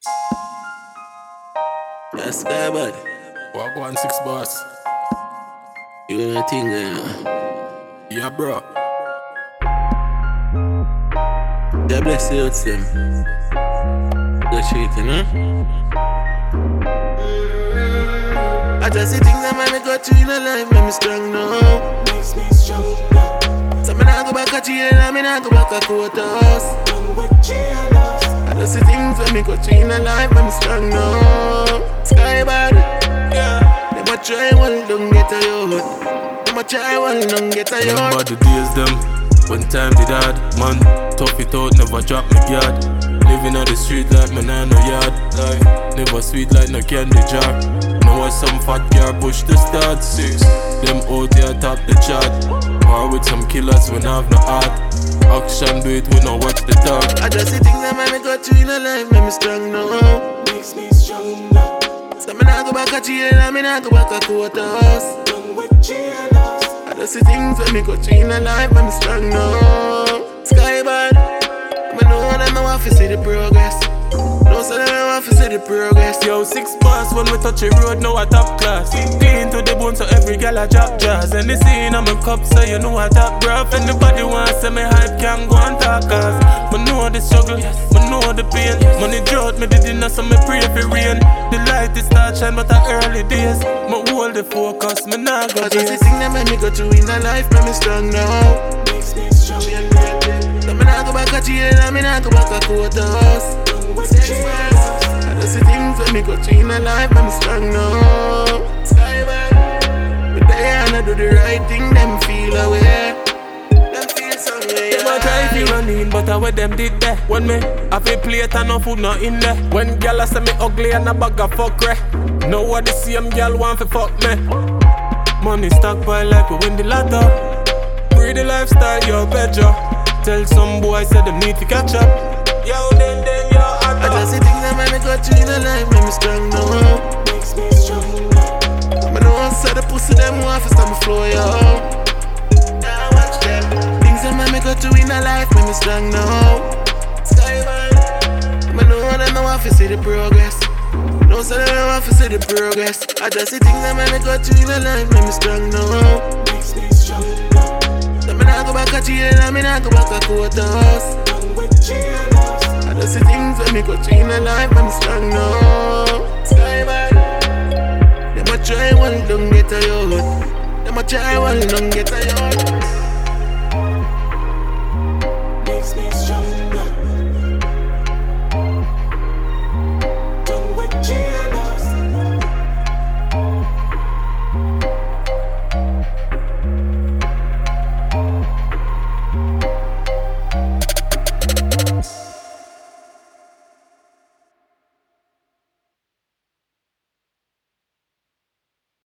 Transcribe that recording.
That's guy, bud. Walk 1-6 boss. You know the thing, Yeah, bro. God bless the youths, them. Go treat, you know? I just see things that man go through in a life, make me strong now. Makes me strong now. So me nah go back a jail, and me nah go back a courthouse. Done with jealous. I just see things that me go through in a life, make me strong now. Sky bad, yeah. Them a try one, don't get a youth. Them a try one, don't get a youth. Remember the days them when time did hard, man. Tough it out, never drop my guard. Living on the street like me nah no yard. Life never sweet like no candy jar. Now I some fat girl push the start. 6 them out here top the chart. War with some killers when I have no heart. Action do it, we no watch the dark. I just see things that man go through in a life, make me strong now. Makes me strong now. So me nah go back a jail, and me nah go back a courthouse. Done with jealous. I just see things that me go through in a life, make me strong now. Sky bad, me know that me want to see the progress. No, so that me want to see the progress. Yo, 6 bars when we touch the road, now I top class. Clean to the bone, so every gal I drop jazz. And the scene on my cup, so you know I top rough. Anybody want to say me hype, can go and talk cause me know the struggle, me know the pain. Money drought, me the dinner, so me pray for rain. The light is start shine, but the early days me hold the focus, me nah go I just see gaze. things that make me go through in a life, make me strong now. Makes me strong now. So me nah go back a jail, and me nah go back a courthouse. Done with jealous. I just see things that me go through in a life, make me strong now. Sky bad, but they and I do the right thing, them feel away. Them feel some way. Them a try fi run in, but I what them did there. When me have a plate and no food not in there. When gyal a say me ugly and a bag of fuckery. Now what the same gyal want fi fuck me. Money stockpile like we win the lotto. Breathe the lifestyle, yo better. Tell some boy say them need to catch up. Yo then yo I just see things that make me go through in a life, make me strong now. Makes me strong now. Me know I said the pussy them want to stop me flow, yo. Now watch them. Things that make me go through in a life, make me strong now. Sky bad. Me know them no want to see the progress. No say them no want to see the progress. I just see things that make me go through in a life, make me strong now. Makes me strong now. So me nah go back a jail, and me nah go back a courthouse. Done with jealous. I just see things that me go through in a life, I'm strong now. Sky bad. Them a try one, don't get a youth. Them a try one, don't get a youth. Makes me strong